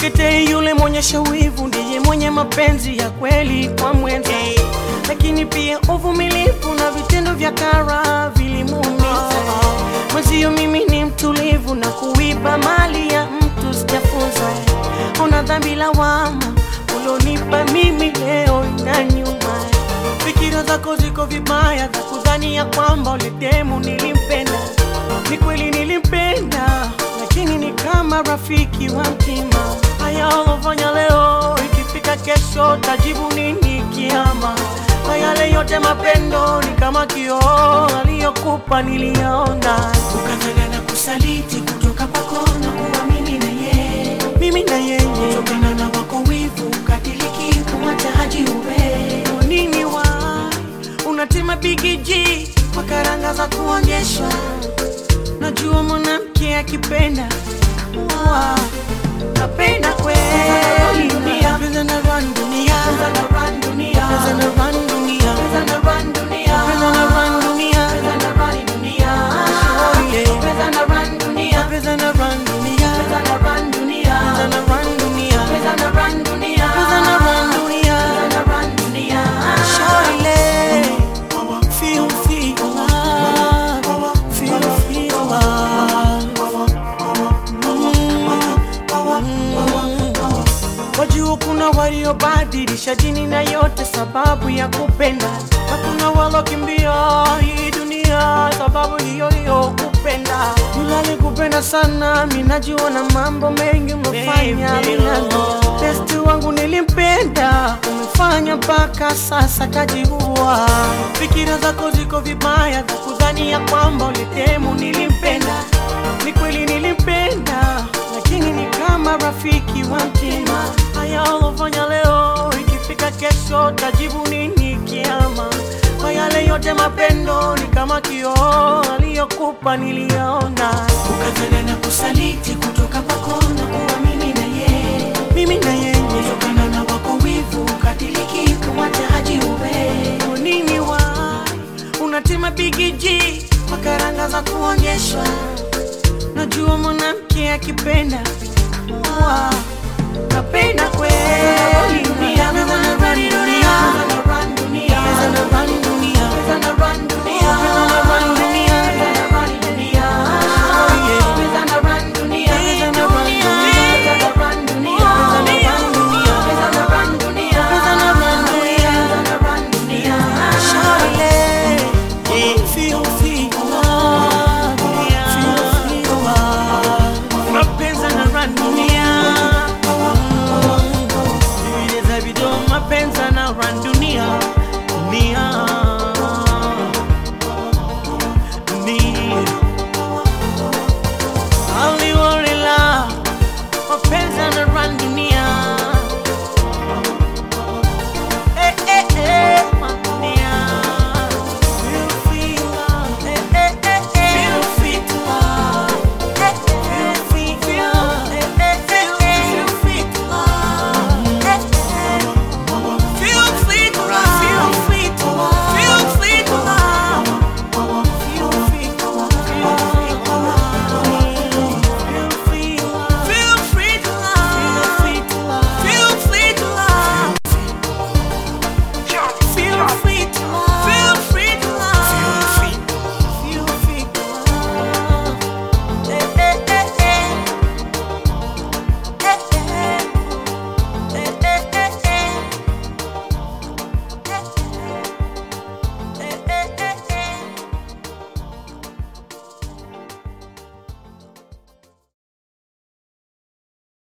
Mtetei yule mwenye wivu ndiye mwenye mapenzi ya kweli kwa mwenza, lakini pia uvumilivu na vitendo vya kara vilimuumiza. Mwenzio mimi ni mtulivu na kuiba mali ya mtu sijafunza. Una dhambi lawama ulonipa mimi leo na nyuma. Fikira zako ziko vibaya za kudhani ya kwamba ule demu nilimpenda. Ni kweli nilimpenda, lakini ni kama rafiki wa mtima. Haya ulofanya leo, ikifika kesho tajibu nini kiama? Kwa yale yote mapendo ni kama kioo aliyokupa niliyaona. Ukafanya na kusaliti kutoka kwako na kuwa mimi na yeye kutokana na wako wivu, ukadiliki kumwacha haji uwe nini wa unatima bigiji kwa karanga za kuonyeshwa. Najua mwanamke akipenda napenda kweli. Dunia pesa na run dunia, pesa na run dunia, pesa na run dunia, pesa na run dunia, pesa na run dunia, pesa na run dunia, pesa na run dunia, pesa na run dunia, pesa na run dunia, pesa na run dunia, pesa na run dunia, pesa na run dunia, pesa na run dunia. Shawty, feel love, feel love. Wajua kuna waliobadilisha dini na yote sababu ya kupenda, na kuna walokimbia hii dunia sababu hiyo hiyo kupenda. Yule alikupenda sana, mimi najua na mambo mengi umefanya milano. Besti wangu nilimpenda, umefanya mpaka sasa kajiua. Fikira zako ziko vibaya za kudhani ya kwamba ule demu nilimpenda. Ni kweli nilimpenda, lakini ni kama rafiki wa mtima. Haya ulofanya leo, ikifika kesho tajibu nini kiama? Kwa yale yote mapendo ni kama kioo aliyokupa niliyaona. Ukafanya na kusaliti kutoka kwako na kuwa mimi na yeye kutokana na wako wivu, ukadiliki kumwacha haji uwe nini wa unatima bigiji kwa karanga za kuonyeshwa. Najua mwanamke akipenda napenda kweli. Dunia pesa na run dunia, pesa na run dunia, pesa na run dunia, pesa na run dunia, pesa na run dunia, pesa na run dunia, pesa na run dunia, pesa na run dunia, pesa na run dunia, pesa na run dunia, pesa na run dunia, pesa na run dunia. Shawty, feel love, feel love. Mapenzi na run dunia, vile video mapenzi na run dunia, dunia, dunia.